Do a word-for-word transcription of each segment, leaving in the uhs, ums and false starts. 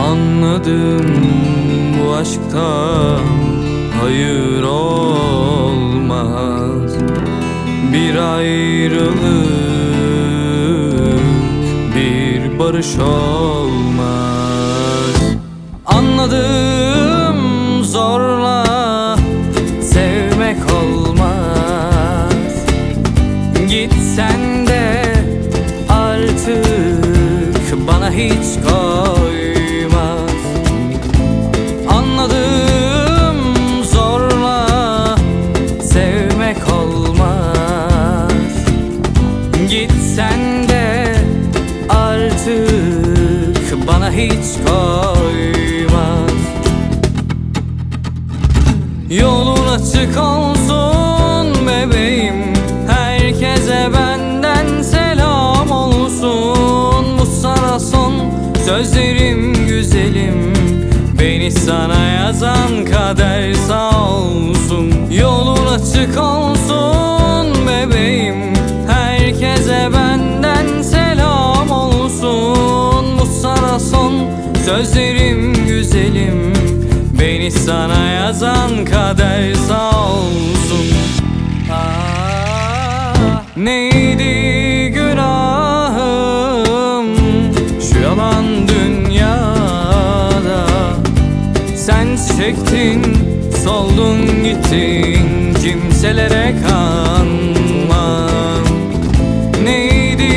Anladım, bu aşkta hayır olmaz. Bir ayrılık, bir barış olmaz. Anladım, zorla sevmek olmaz. Gitsen de artık bana hiç koymaz. Anladım, zorla sevmek olmaz. Gitsen de artık bana hiç koymaz. Yolun açık olsun bebeğim, herkese benden selam olsun. Bu sana son sözlerim güzelim, beni sana yazan kader sağ olsun. Yolun açık olsun bebeğim, herkese benden selam olsun. Bu sana son sözlerim güzelim, beni sana yazan kader sağ olsun. Ah, neydi günahım şu yalan dünyada? Sen çektin, soldun gittin, kimselere kanmam. Neydi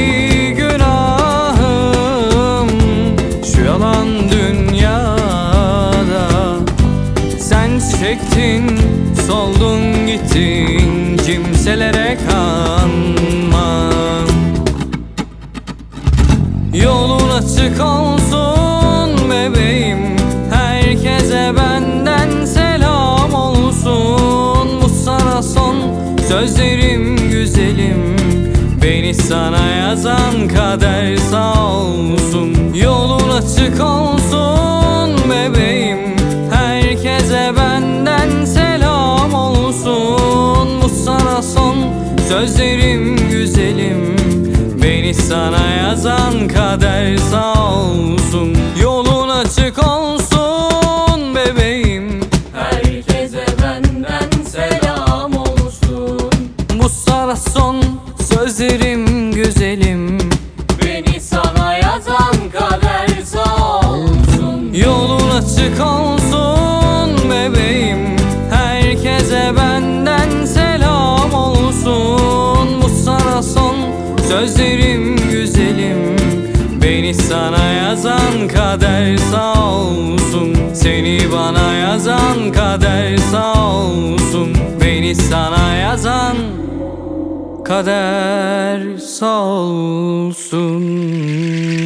günahım şu yalan dünyada? Sen çektin, soldun gittin, kimselere kanmam. Yolun açık olsun bebeğim, herkese benden selam olsun. Bu sana son sözlerim güzelim, beni sana yazan kader sağ olsun. Yolun açık olsun bebeğim, herkese benden selam olsun. Bu sana son sözlerim güzelim, beni sana yazan kader sağ olsun. Yolun açık olsun bebeğim, herkese benden selam olsun. bu sana son sözlerim güzelim, Beni sana yazan kader sağ olsun. yolun açık olsun bebeğim, herkese benden selam olsun. Bu sana son sözlerim güzelim, beni sana yazan kader sağ olsun. Seni bana yazan kader sağ olsun. Beni sana yazan kader sağ olsun.